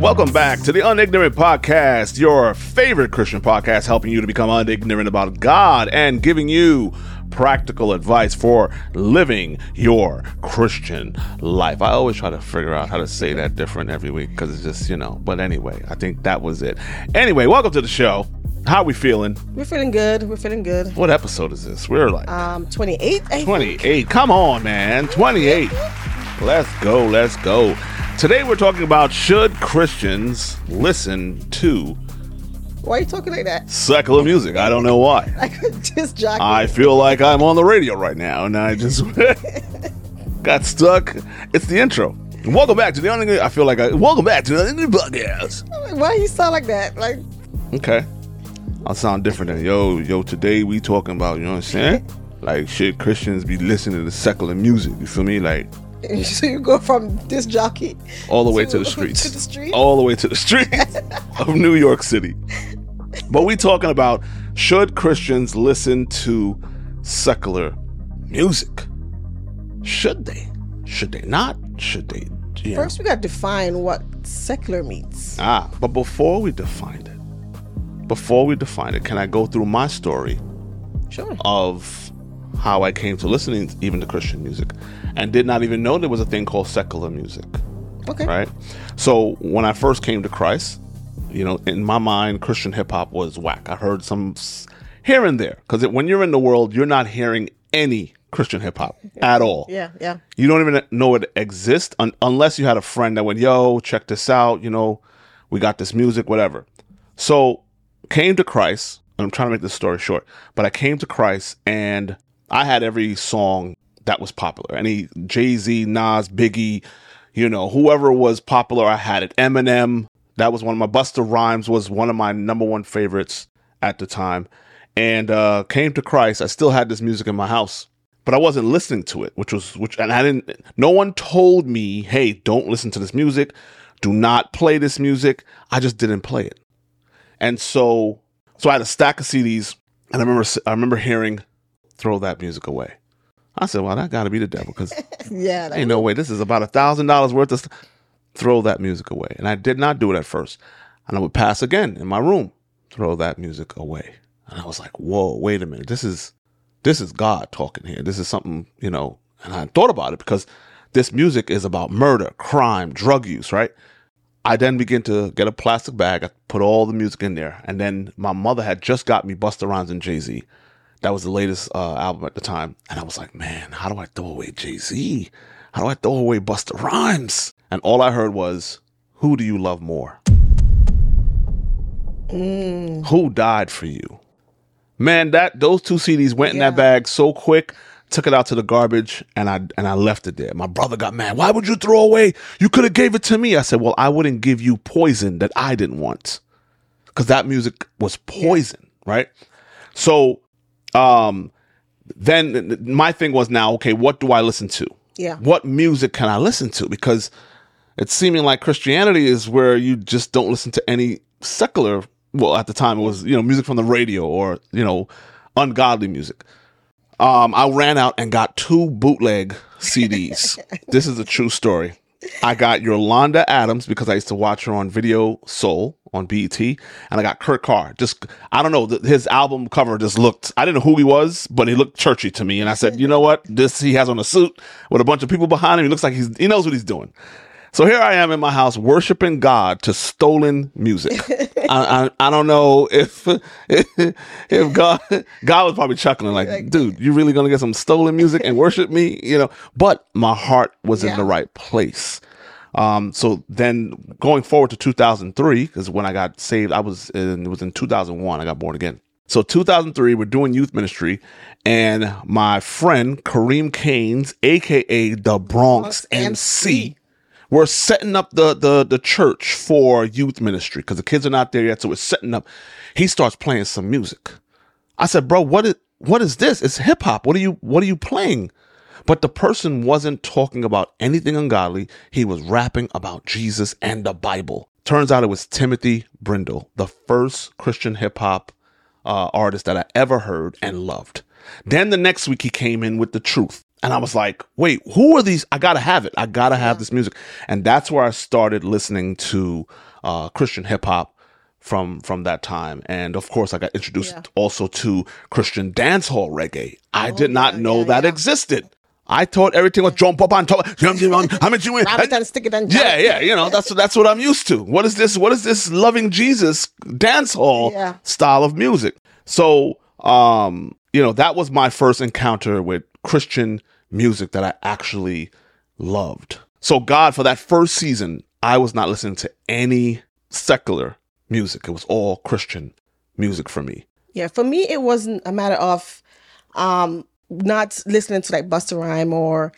Welcome back to the Unignorant Podcast, your favorite Christian podcast, helping you to become unignorant about God and giving you practical advice for living your Christian life. I always try to figure out how to say that different every week because it's just, but anyway, I think that was it. Anyway, welcome to the show. How are we feeling? We're feeling good. What episode is this? We're like 28. 28. Come on, man. 28. Let's go. Today we're talking about, should Christians listen to... Why are you talking like that? Secular music. I don't know why. Like a disc jockey. I feel like I'm on the radio right now, and I just got stuck. It's the intro. Welcome back to the Welcome back to the podcast. Why you sound like that? Okay. I'll sound different than yo. Today we talking about, you know what I'm saying? Like, should Christians be listening to secular music? You feel me? Like, so you go from disc jockey all the way to the streets. To the street? All the way to the streets of New York City. But we talking about, should Christians listen to secular music? Should they? Should they not? Should they? First, we got to define what secular means. But before we define it, can I go through my story? Sure. Of how I came to listening even to Christian music and did not even know there was a thing called secular music. Okay. Right? So when I first came to Christ, in my mind, Christian hip hop was whack. I heard some here and there, because when you're in the world, you're not hearing any Christian hip hop at all. Yeah. You don't even know it exists unless you had a friend that went, yo, check this out. We got this music, whatever. So came to Christ. I'm trying to make this story short, but I came to Christ and I had every song that was popular. Any Jay-Z, Nas, Biggie, whoever was popular, I had it. Eminem, that was one of my... Busta Rhymes was one of my number one favorites at the time. And came to Christ. I still had this music in my house, but I wasn't listening to it, and I didn't... No one told me, hey, don't listen to this music. Do not play this music. I just didn't play it. And so I had a stack of CDs, and I remember hearing, throw that music away. I said, well, that got to be the devil, because ain't no way. This is about $1,000 worth of throw that music away. And I did not do it at first. And I would pass again in my room, throw that music away. And I was like, whoa, wait a minute. This is God talking here. This is something, and I thought about it because this music is about murder, crime, drug use, right? I then began to get a plastic bag. I put all the music in there. And then my mother had just got me Busta Rhymes and Jay-Z. That was the latest album at the time. And I was like, man, how do I throw away Jay-Z? How do I throw away Busta Rhymes? And all I heard was, who do you love more? Who died for you? Man, those two CDs went in that bag so quick. Took it out to the garbage, and I left it there. My brother got mad. Why would you throw away? You could have gave it to me. I said, well, I wouldn't give you poison that I didn't want, because that music was poison, right? So then my thing was, now, okay, what do I listen to? Yeah. What music can I listen to? Because it's seeming like Christianity is where you just don't listen to any secular. Well, at the time it was, music from the radio or, ungodly music. I ran out and got 2 bootleg CDs. This is a true story. I got Yolanda Adams because I used to watch her on Video Soul on BET, and I got Kurt Carr. I don't know, his album cover just looked, I didn't know who he was, but he looked churchy to me. And I said, you know what? He has on a suit with a bunch of people behind him. He looks like he knows what he's doing. So here I am in my house worshiping God to stolen music. I don't know if God was probably chuckling like, dude, you really gonna get some stolen music and worship me? But my heart was in the right place. So then going forward to 2003, because when I got saved, it was in 2001, I got born again. So 2003, we're doing youth ministry, and my friend Kareem Keynes, aka the Bronx MC, we're setting up the church for youth ministry because the kids are not there yet. So we're setting up. He starts playing some music. I said, bro, what is this? It's hip hop. What are you playing? But the person wasn't talking about anything ungodly. He was rapping about Jesus and the Bible. Turns out it was Timothy Brindle, the first Christian hip hop artist that I ever heard and loved. Then the next week he came in with The Truth. And I was like, wait, who are these? I got to have it. I got to have this music. And that's where I started listening to Christian hip hop from that time. And of course, I got introduced also to Christian dancehall reggae. I did not know that existed. I thought everything was jump up on top. Rabbit and stick it and jump. Yeah. That's what I'm used to. What is this? What is this loving Jesus dancehall style of music? So, that was my first encounter with Christian music that I actually loved. So God, for that first season, I was not listening to any secular music. It was all Christian music for me. Yeah, for me, it wasn't a matter of not listening to like Busta Rhymes or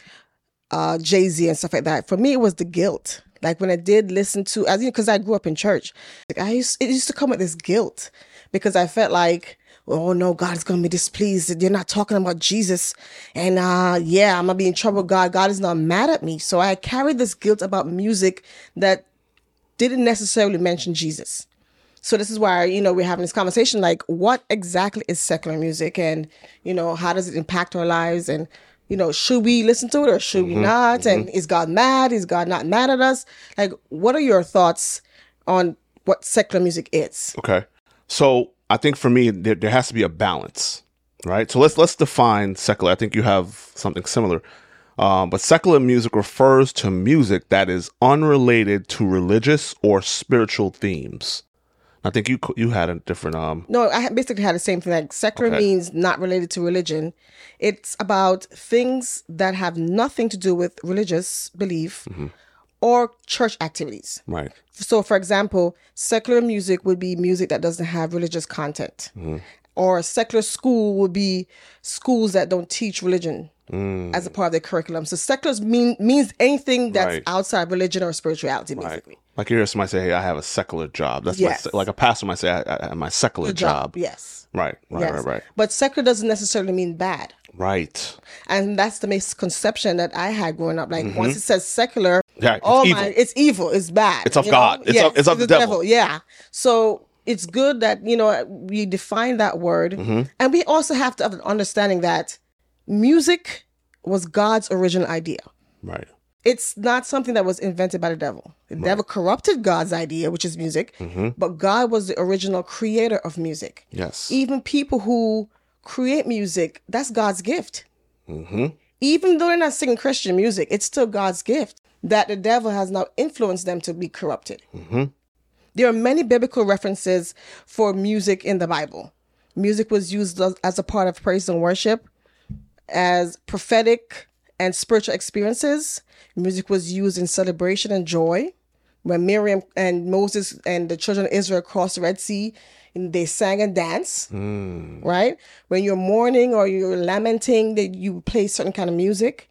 Jay-Z and stuff like that. For me, it was the guilt. Like when I did listen to, because I grew up in church, it used to come with this guilt because I felt like, oh no, God's going to be displeased. You're not talking about Jesus. And I'm going to be in trouble. God is not mad at me. So I carried this guilt about music that didn't necessarily mention Jesus. So this is why, we're having this conversation, like what exactly is secular music and, how does it impact our lives? And, should we listen to it or should we not? And is God mad? Is God not mad at us? Like, what are your thoughts on what secular music is? Okay. So I think for me, there has to be a balance, right? So let's define secular. I think you have something similar. But secular music refers to music that is unrelated to religious or spiritual themes. I think you had a different... No, I basically had the same thing. Like secular means not related to religion. It's about things that have nothing to do with religious belief or church activities. Right. So, for example, secular music would be music that doesn't have religious content. Or a secular school would be schools that don't teach religion as a part of their curriculum. So secular means anything that's outside religion or spirituality, basically. Right. Like you hear somebody say, hey, I have a secular job. That's like a pastor might say, I have my secular job. Yes. Right. But secular doesn't necessarily mean bad. Right. And that's the misconception that I had growing up. Like once it says secular, it's it's evil, it's bad. It's of God. It's of the devil. Yeah. So it's good that, we define that word. And we also have to have an understanding that music was God's original idea. Right. It's not something that was invented by the devil. The devil corrupted God's idea, which is music, but God was the original creator of music. Yes. Even people who create music, that's God's gift. Even though they're not singing Christian music, it's still God's gift that the devil has now influenced them to be corrupted. There are many biblical references for music in the Bible. Music was used as a part of praise and worship, as prophetic and spiritual experiences. Music was used in celebration and joy. When Miriam and Moses and the children of Israel crossed the Red Sea, they sang and danced, right? When you're mourning or you're lamenting, you play certain kind of music.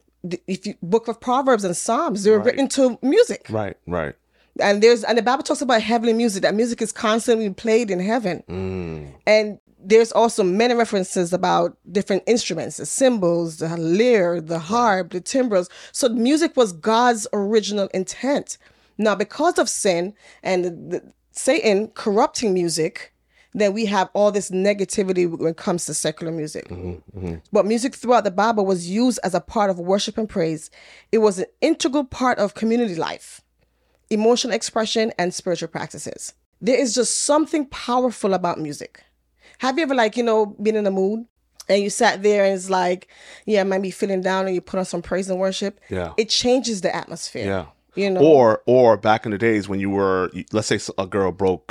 Book of Proverbs and Psalms, they were written to music. Right. And the Bible talks about heavenly music. That music is constantly played in heaven. And there's also many references about different instruments, the cymbals, the lyre, the harp, the timbrels. So music was God's original intent. Now, because of sin and Satan corrupting music, then we have all this negativity when it comes to secular music. But music throughout the Bible was used as a part of worship and praise. It was an integral part of community life, emotional expression, and spiritual practices. There is just something powerful about music. Have you ever, been in a mood and you sat there and it's like, I might be feeling down and you put on some praise and worship? Yeah. It changes the atmosphere. Yeah. Or back in the days when you were, let's say a girl broke,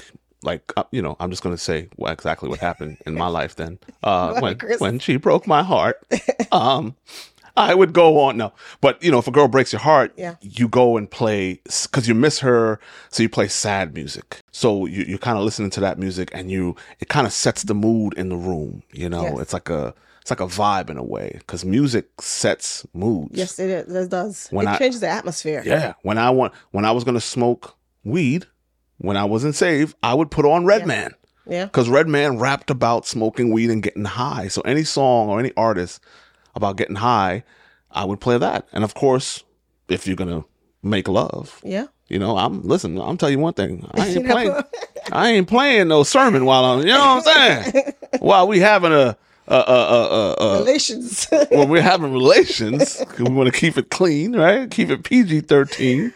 I'm just going to say exactly what happened in my life then. When she broke my heart, I would go on. No, but if a girl breaks your heart, you go and play because you miss her. So you play sad music. So you're kind of listening to that music and it kind of sets the mood in the room. It's like a vibe in a way because music sets moods. Yes, it is. It does. It changes the atmosphere. Yeah. When I was going to smoke weed, when I wasn't saved, I would put on Redman. Yeah. Because Redman rapped about smoking weed and getting high. So any song or any artist about getting high, I would play that. And of course, if you're gonna make love, I'm telling you one thing, I ain't playing no sermon while I'm, what I'm saying, while we having relations. When we're having relations, we want to keep it clean, right? Keep it PG-13.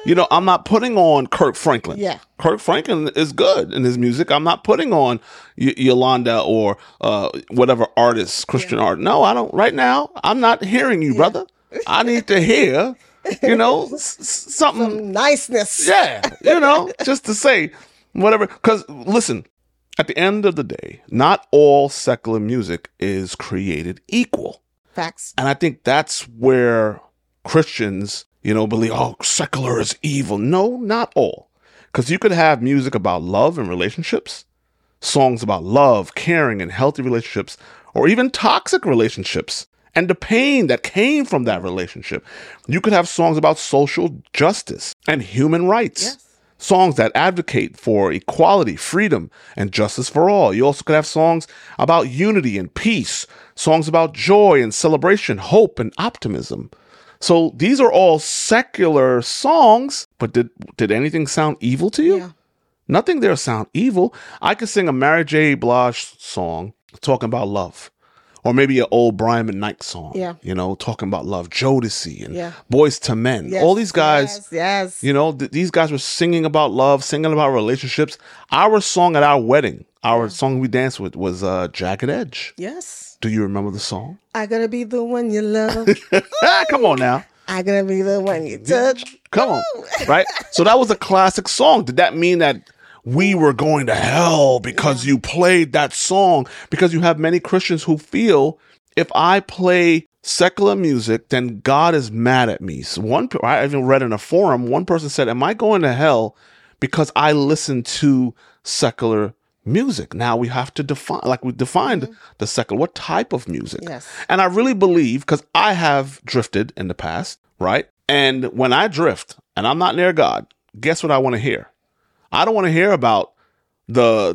I'm not putting on Kirk Franklin. Yeah. Kirk Franklin is good in his music. I'm not putting on Yolanda or whatever artist, Christian art. No, I don't. Right now, I'm not hearing you, brother. I need to hear, something. Some niceness. Yeah, just to say whatever. Because listen, at the end of the day, not all secular music is created equal. Facts. And I think that's where Christians, believe, secular is evil. No, not all. Because you could have music about love and relationships, songs about love, caring, and healthy relationships, or even toxic relationships and the pain that came from that relationship. You could have songs about social justice and human rights. Yes. Songs that advocate for equality, freedom, and justice for all. You also could have songs about unity and peace, songs about joy and celebration, hope and optimism. So these are all secular songs, but did anything sound evil to you? Yeah. Nothing there sound evil. I could sing a Mary J. Blige song talking about love. Or maybe an old Brian McKnight song, talking about love. Jodeci and Boys to Men. Yes, all these guys, yes. These guys were singing about love, singing about relationships. Our song at our wedding, our song we danced with was Jagged Edge. Yes. Do you remember the song? I gotta be the one you love. Come on now. I gotta be the one you touch. Come on. Right? So that was a classic song. Did that mean that we were going to hell because you played that song? Because you have many Christians who feel if I play secular music, then God is mad at me. So I even read in a forum, one person said, am I going to hell because I listen to secular music? Now we have to define, like we defined the secular, what type of music? Yes. And I really believe, because I have drifted in the past, right? And when I drift and I'm not near God, guess what I want to hear? I don't want to hear about the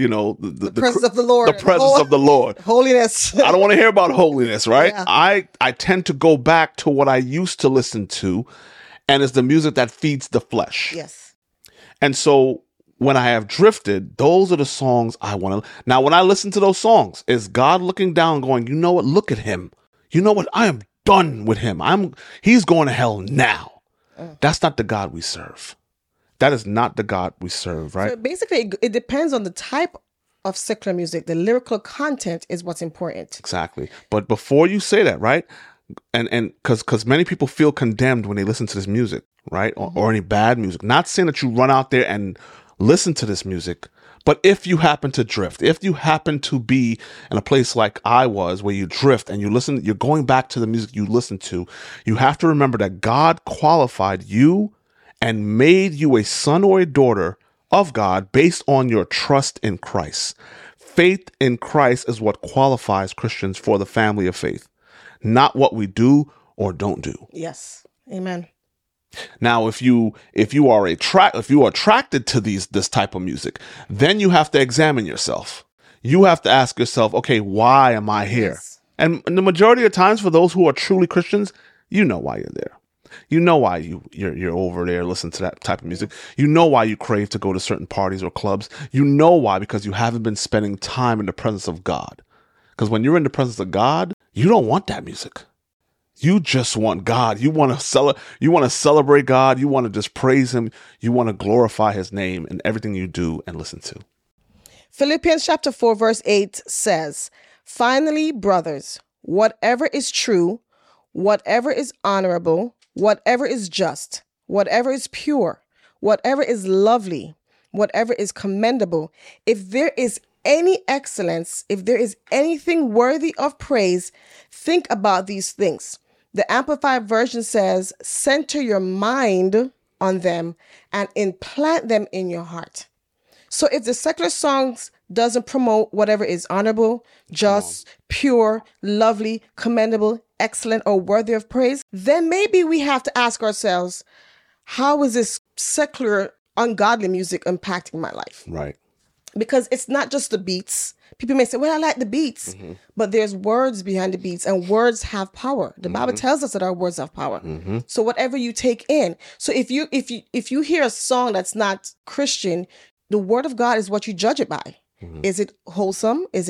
presence of the Lord. The presence of the Lord. Holiness. I don't want to hear about holiness, right? Yeah. I tend to go back to what I used to listen to, and it's the music that feeds the flesh. Yes. And so when I have drifted, those are the songs I want to. Now, when I listen to those songs, is God looking down going, you know what? Look at him. You know what? I am done with him. He's going to hell now. That's not the God we serve. That is not the God we serve, right? So basically, it depends on the type of secular music. The lyrical content is what's important. Exactly. But before you say that, right? And because many people feel condemned when they listen to this music, right? Or any bad music. Not saying that you run out there and listen to this music, but if you happen to drift, if you happen to be in a place like I was, where you drift and you're going back to the music you listened to, you have to remember that God qualified you and made you a son or a daughter of God based on your trust in Christ. Faith in Christ is what qualifies Christians for the family of faith, not what we do or don't do. Yes. Amen. Now, if you are attracted to this type of music, then you have to examine yourself. You have to ask yourself, okay, why am I here? Yes. And the majority of times, for those who are truly Christians, you know why you're there. You know why you're over there listening to that type of music. You know why you crave to go to certain parties or clubs. You know why, because you haven't been spending time in the presence of God. Because when you're in the presence of God, you don't want that music. You just want God. You want to celebrate God. You want to just praise him. You want to glorify his name in everything you do and listen to. Philippians chapter 4, verse 8 says, "Finally, brothers, whatever is true, whatever is honorable, whatever is just, whatever is pure, whatever is lovely, whatever is commendable, if there is any excellence, if there is anything worthy of praise, think about these things." The Amplified Version says, center your mind on them and implant them in your heart. So if the secular songs doesn't promote whatever is honorable, just, pure, lovely, commendable, excellent, or worthy of praise, then maybe we have to ask ourselves, how is this secular, ungodly music impacting my life? Right. Because it's not just the beats. People may say, well, I like the beats, but there's words behind the beats, and words have power. The Bible tells us that our words have power. So whatever you take in. So if you hear a song that's not Christian, the word of God is what you judge it by. Is it wholesome? Is it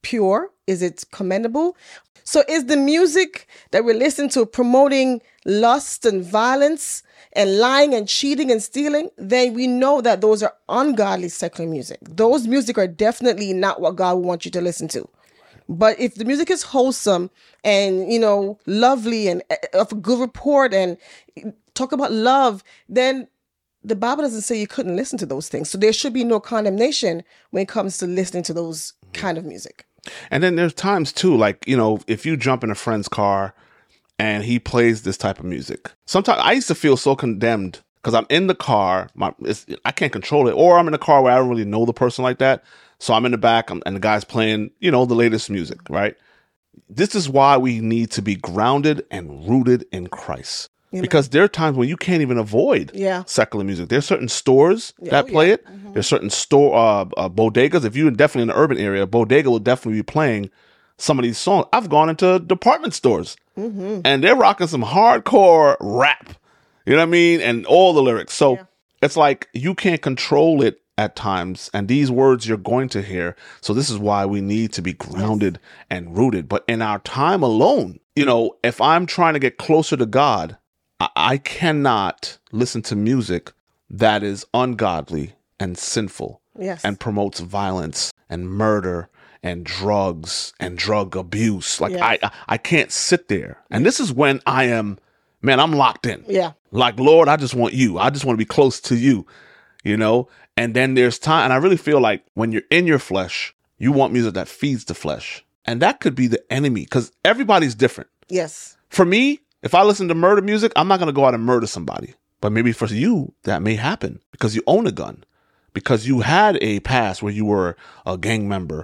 pure? Is it commendable? So is the music that we're listening to promoting lust and violence and lying and cheating and stealing? Then we know that those are ungodly secular music. Those music are definitely not what God wants you to listen to. But if the music is wholesome and, lovely and of a good report and talk about love, then the Bible doesn't say you couldn't listen to those things. So there should be no condemnation when it comes to listening to those kind of music. And then there's times too, like, if you jump in a friend's car and he plays this type of music, sometimes I used to feel so condemned because I'm in the car, I can't control it, or I'm in a car where I don't really know the person like that. So I'm in the back and the guy's playing, the latest music, right? This is why we need to be grounded and rooted in Christ. Amen. Because there are times when you can't even avoid secular music. There's certain stores that play it. Mm-hmm. There's certain bodegas. If you're definitely in the urban area, a bodega will definitely be playing some of these songs. I've gone into department stores and they're rocking some hardcore rap. You know what I mean? And all the lyrics. So it's like you can't control it at times. And these words you're going to hear. So this is why we need to be grounded and rooted. But in our time alone, if I'm trying to get closer to God, I cannot listen to music that is ungodly and sinful and promotes violence and murder and drugs and drug abuse. Like I can't sit there. And this is when I'm locked in. Yeah. Like, Lord, I just want you. I just want to be close to you, And then there's time. And I really feel like when you're in your flesh, you want music that feeds the flesh. And that could be the enemy because everybody's different. Yes. For me, if I listen to murder music, I'm not going to go out and murder somebody. But maybe for you, that may happen because you own a gun, because you had a past where you were a gang member,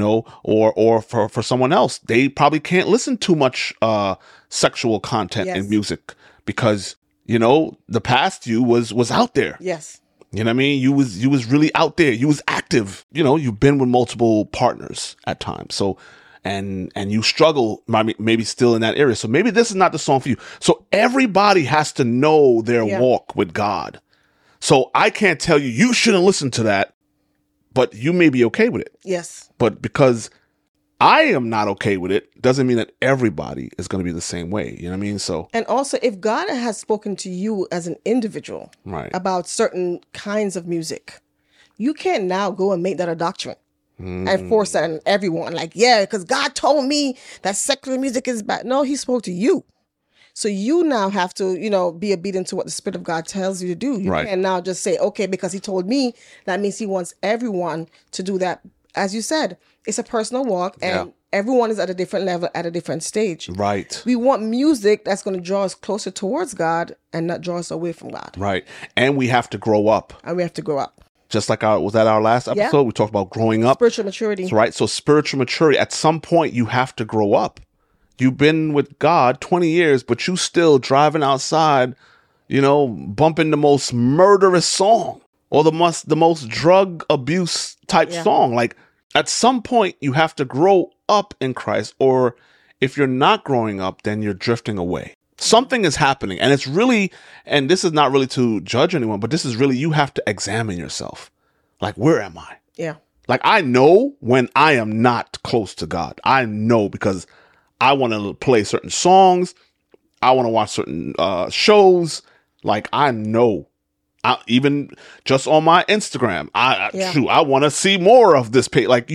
or for someone else, they probably can't listen too much sexual content in music because, the past you was out there. Yes. You know what I mean? You was really out there. You was active. You've been with multiple partners at times. So and you struggle maybe still in that area. So maybe this is not the song for you. So everybody has to know their walk with God. So I can't tell you shouldn't listen to that, but you may be okay with it. Yes. But because I am not okay with it, doesn't mean that everybody is going to be the same way. You know what I mean? So, and also if God has spoken to you as an individual about certain kinds of music, you can't now go and make that a doctrine. And force that on everyone. Like, because God told me that secular music is bad. No, he spoke to you. So you now have to, be obedient to what the Spirit of God tells you to do. You can't now just say, okay, because he told me, that means he wants everyone to do that. As you said, it's a personal walk and everyone is at a different level at a different stage. Right. We want music that's going to draw us closer towards God and not draw us away from God. Right. And we have to grow up. Just like was that our last episode? We talked about growing up. Spiritual maturity. That's right. So spiritual maturity. At some point, you have to grow up. You've been with God 20 years, but you still driving outside, bumping the most murderous song or the most drug abuse type song. Like at some point, you have to grow up in Christ. Or if you're not growing up, then you're drifting away. Something is happening, and it's really, and this is not really to judge anyone, but this is really, you have to examine yourself. Like, where am I? Yeah. Like, I know when I am not close to God. I know because I want to play certain songs. I want to watch certain shows. Like, I know. Even just on my Instagram, I want to see more of this page. Like,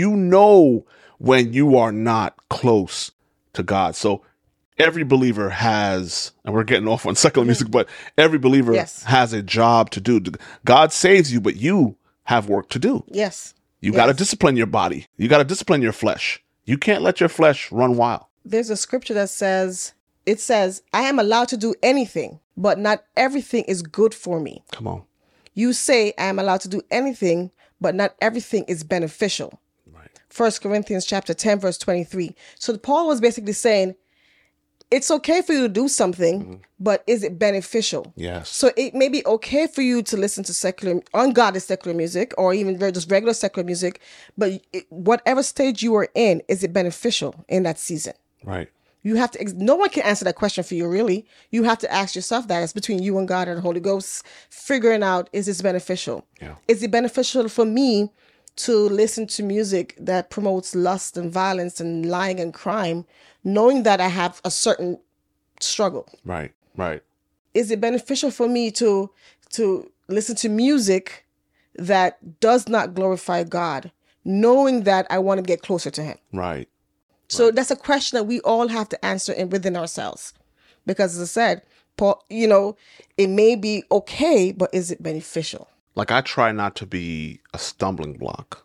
when you are not close to God. So, every believer has, and we're getting off on secular music, but every believer has a job to do. God saves you, but you have work to do. Yes. You got to discipline your body. You got to discipline your flesh. You can't let your flesh run wild. There's a scripture that says, I am allowed to do anything, but not everything is good for me. Come on. You say, I am allowed to do anything, but not everything is beneficial. Right. 1 Corinthians chapter 10, verse 23. So Paul was basically saying, it's okay for you to do something, but is it beneficial? Yes. So it may be okay for you to listen to ungodly secular music, or even just regular secular music, but whatever stage you are in, is it beneficial in that season? Right. You have to, no one can answer that question for you, really. You have to ask yourself that. It's between you and God and the Holy Ghost, figuring out, is this beneficial? Yeah. Is it beneficial for me to listen to music that promotes lust and violence and lying and crime, knowing that I have a certain struggle? Right. Right. Is it beneficial for me to listen to music that does not glorify God, knowing that I want to get closer to him? Right. So that's a question that we all have to answer within ourselves. Because as I said, Paul, it may be okay, but is it beneficial? Like, I try not to be a stumbling block.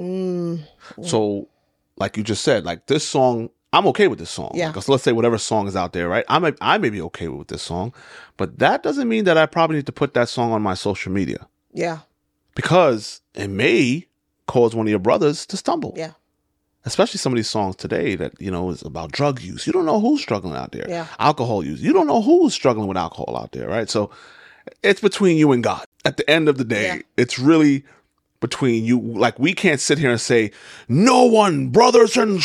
So, like you just said, like this song, I'm okay with this song. Yeah. Because let's say whatever song is out there, right? I may be okay with this song, but that doesn't mean that I probably need to put that song on my social media. Yeah. Because it may cause one of your brothers to stumble. Yeah. Especially some of these songs today that, is about drug use. You don't know who's struggling out there. Yeah. Alcohol use. You don't know who's struggling with alcohol out there, right? So it's between you and God. At the end of the day, It's really between you. Like, we can't sit here and say, no one, brothers in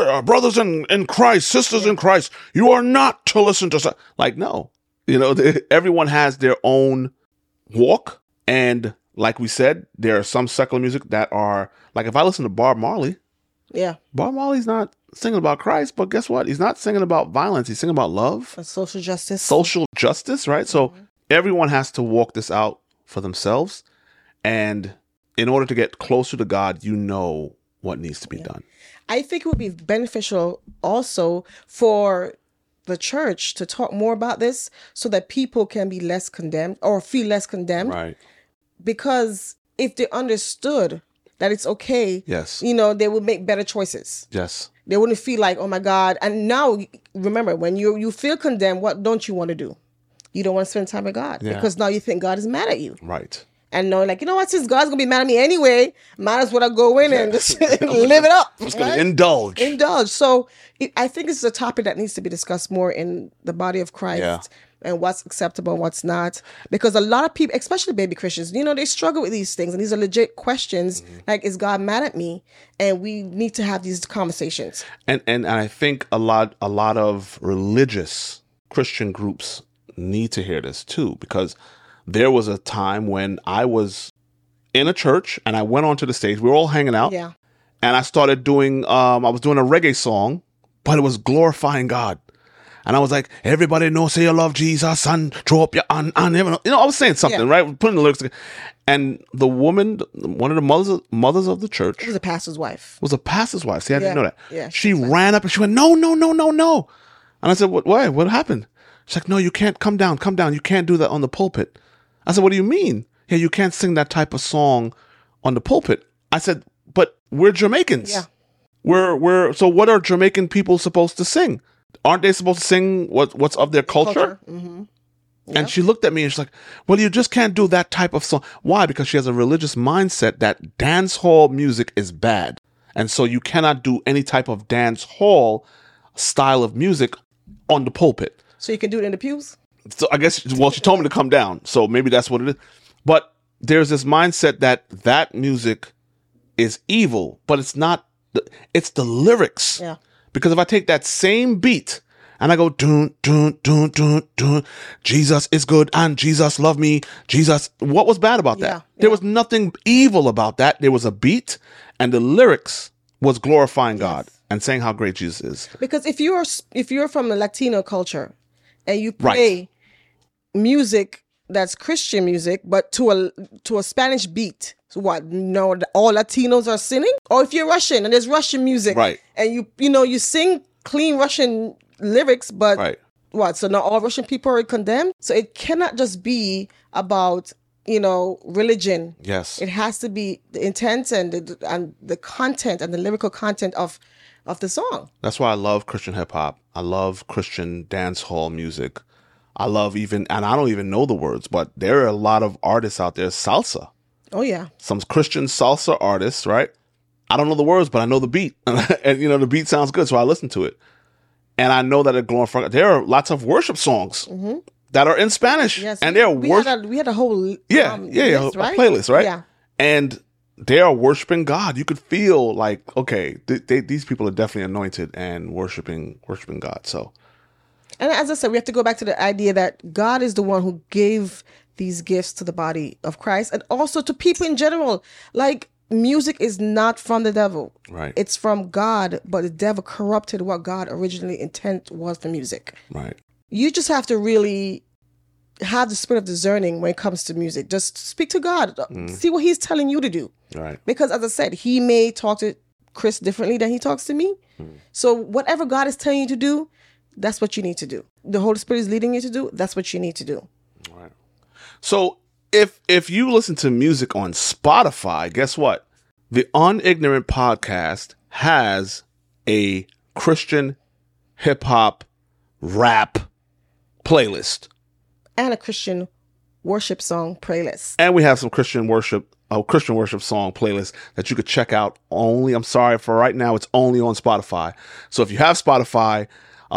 Christ, sisters in Christ, you are not to listen to. Like, no. Everyone has their own walk. And like we said, there are some secular music that are, like, if I listen to Bob Marley, Bob Marley's not singing about Christ, but guess what? He's not singing about violence. He's singing about love. Social justice. Social justice, right? So everyone has to walk this out for themselves. And in order to get closer to God, you know what needs to be done. I think it would be beneficial also for the church to talk more about this so that people can be less condemned or feel less condemned. Right. Because if they understood that it's okay, Yes. They would make better choices. Yes. They wouldn't feel like, oh my God. And now, remember, when you feel condemned, what don't you want to do? You don't want to spend time with God because now you think God is mad at you. Right. And knowing, like, what, since God's going to be mad at me anyway, might as well I go in and just live it up. I'm just going to indulge. Indulge. So I think it's a topic that needs to be discussed more in the body of Christ and what's acceptable and what's not. Because a lot of people, especially baby Christians, they struggle with these things. And these are legit questions. Like, is God mad at me? And we need to have these conversations. And I think a lot of religious Christian groups need to hear this too, because there was a time when I was in a church and I went onto the stage. We were all hanging out. Yeah. And I started doing, I was doing a reggae song, but it was glorifying God. And I was like, everybody know, say you love Jesus and throw up your hand. I was saying something, right? Putting the lyrics together. And the woman, one of the mothers of the church. It was a pastor's wife. See, I didn't know that. Yeah, she ran up and she went, no. And I said, why? What happened? She's like, no, you can't. Come down. You can't do that on the pulpit. I said, what do you mean? Yeah, you can't sing that type of song on the pulpit. I said, but we're Jamaicans. Yeah. So what are Jamaican people supposed to sing? Aren't they supposed to sing what's of their culture? Mm-hmm. Yep. And she looked at me and she's like, well, you just can't do that type of song. Why? Because she has a religious mindset that dance hall music is bad. And so you cannot do any type of dance hall style of music on the pulpit. So you can do it in the pews? So I guess, she told me to come down. So maybe that's what it is. But there's this mindset that music is evil, but it's not. It's the lyrics. Yeah. Because if I take that same beat and I go, dun, dun, dun, dun, dun, Jesus is good and Jesus loved me. Jesus, what was bad about that? Yeah. There was nothing evil about that. There was a beat and the lyrics was glorifying God and saying how great Jesus is. Because if you're from a Latino culture and you play music that's Christian music, but to a Spanish beat, so what? No, all Latinos are singing? Or if you're Russian and there's Russian music, right? And you sing clean Russian lyrics, but right. What? So not all Russian people are condemned? So it cannot just be about religion. Yes, it has to be the intent and the content and the lyrical content of the song. That's why I love Christian hip hop. I love Christian dance hall music. I love and I don't even know the words, but there are a lot of artists out there. Salsa. Oh yeah. Some Christian salsa artists, right? I don't know the words, but I know the beat. And the beat sounds good, so I listen to it. And I know that it glorifies. There are lots of worship songs that are in Spanish. Yes. And they're we had a whole list, right? A playlist, right? Yeah. And they are worshiping God. You could feel like, okay, these people are definitely anointed and worshiping God. So, and as I said, we have to go back to the idea that God is the one who gave these gifts to the body of Christ and also to people in general. Like, music is not from the devil. Right. It's from God, but the devil corrupted what God originally intent was for music. Right. You just have to really have the spirit of discerning when it comes to music. Just speak to God. See what he's telling you to do. Right. Because as I said, he may talk to Chris differently than he talks to me. So whatever God is telling you to do, that's what you need to do. The Holy Spirit is leading you to do, that's what you need to do. Right. So if you listen to music on Spotify, guess what? The Unignorant Podcast has a Christian hip hop rap playlist. And a Christian worship song playlist. And we have some Christian worship song playlist that you could check out only. I'm sorry, for right now, it's only on Spotify. So if you have Spotify,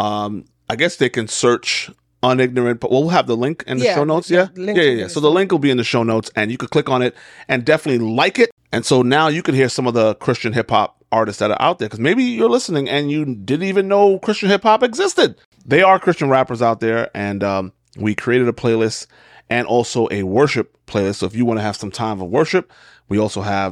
I guess they can search Unignorant, but we'll have the link in the show notes. Yeah. So the link will be in the show notes and you could click on it and definitely like it. And so now you can hear some of the Christian hip hop artists that are out there, because maybe you're listening and you didn't even know Christian hip hop existed. They are Christian rappers out there, and we created a playlist and also a worship playlist. So if you want to have some time of worship, we also have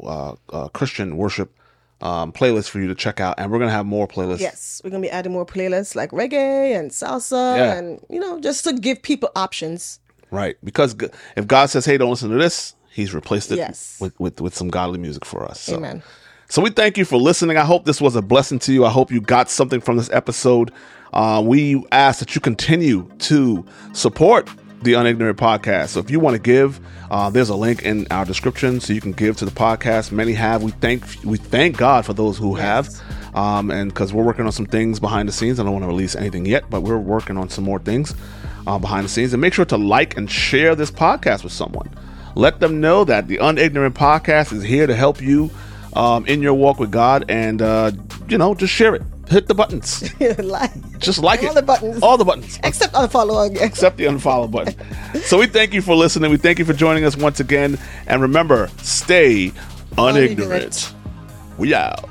a Christian worship playlist for you to check out, and we're gonna have more playlists. Yes, we're gonna be adding more playlists like reggae and salsa, and just to give people options. Right, because if God says, "Hey, don't listen to this," He's replaced it with some godly music for us. So. Amen. So we thank you for listening. I hope this was a blessing to you. I hope you got something from this episode. We ask that you continue to support the Unignorant Podcast. So if you want to give, there's a link in our description so you can give to the podcast. Many have. We thank God for those who have, and because we're working on some things behind the scenes. I don't want to release anything yet, but we're working on some more things behind the scenes. And make sure to like and share this podcast with someone. Let them know that the Unignorant Podcast is here to help you in your walk with God, and just share it. Hit the buttons. Just like all the buttons. All the buttons. Except unfollow again. Except the unfollow button. So we thank you for listening. We thank you for joining us once again. And remember, stay unignorant. We out.